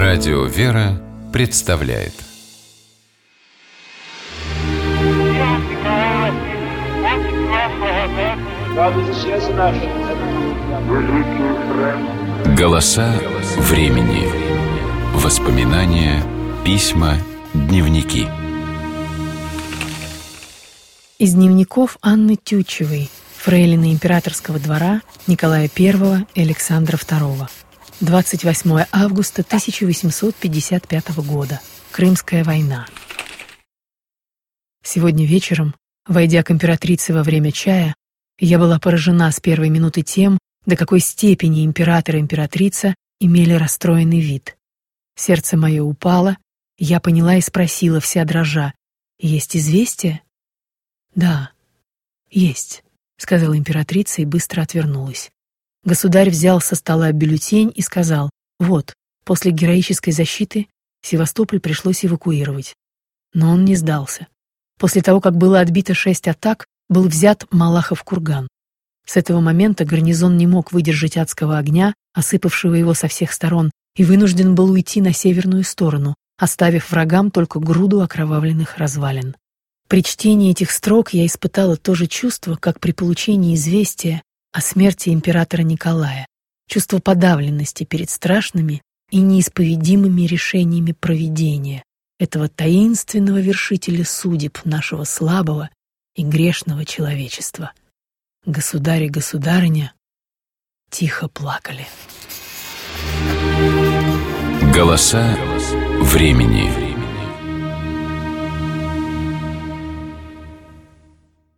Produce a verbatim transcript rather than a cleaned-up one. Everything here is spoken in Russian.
Радио «Вера» представляет «Голоса времени». Воспоминания, письма, дневники. Из дневников Анны Тютчевой, фрейлины императорского двора Николая Первого и Александра Второго. двадцать восьмое августа тысяча восемьсот пятьдесят пятого года. Крымская война. Сегодня вечером, войдя к императрице во время чая, я была поражена с первой минуты тем, до какой степени император и императрица имели расстроенный вид. Сердце мое упало, я поняла и спросила, вся дрожа: «Есть известие?» «Да, есть», — сказала императрица и быстро отвернулась. Государь взял со стола бюллетень и сказал: «Вот, после героической защиты Севастополь пришлось эвакуировать». Но он не сдался. После того, как было отбито шесть атак, был взят Малахов курган. С этого момента гарнизон не мог выдержать адского огня, осыпавшего его со всех сторон, и вынужден был уйти на северную сторону, оставив врагам только груду окровавленных развалин. При чтении этих строк я испытала то же чувство, как при получении известия о смерти императора Николая, чувство подавленности перед страшными и неисповедимыми решениями провидения, этого таинственного вершителя судеб нашего слабого и грешного человечества. Государь и государыня тихо плакали. Голоса времени.